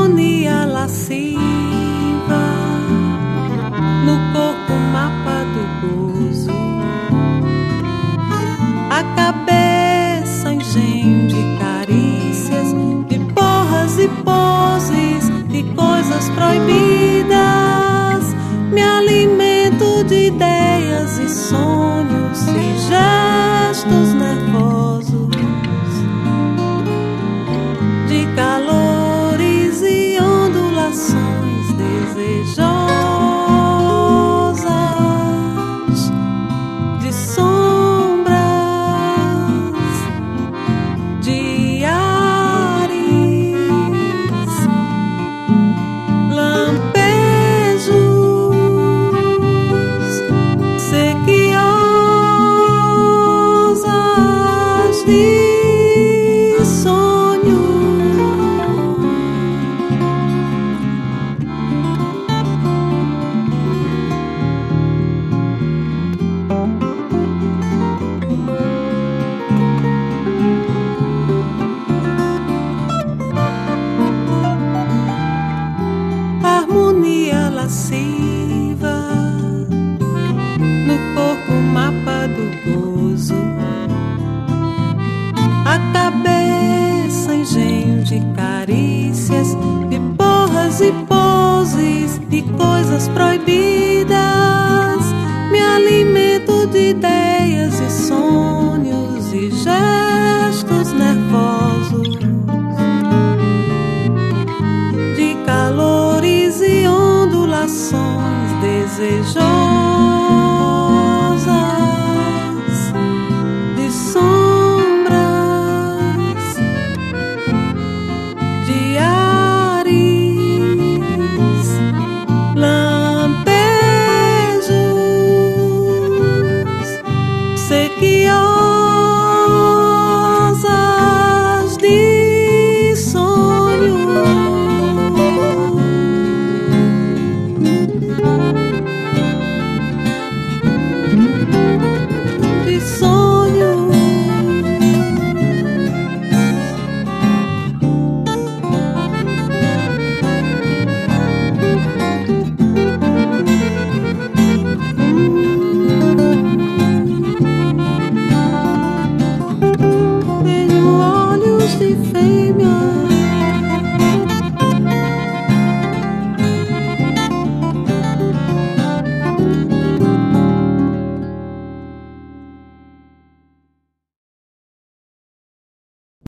harmonia lasciva, no corpo mapa do gozo, a cabeça engenho de carícias, de porras e poses, de coisas proibidas. Me alimento de ideias e sonhos e gestos nervosos, de calores e ondulações desejosas, de sombras, de ares, lampejos, sequiosas de sonho. Harmonia lasciva, no corpo mapa do gozo, a cabeça engenho de carícias, de porras e poses, de coisas proibidas. Me alimento de ideias e sonhos e gestos nervosos, de calores e ondulações desejosas, de sombras, de ares, lampejos, sequiosas de sonho. De sonho. Tenho olhos de fêmea,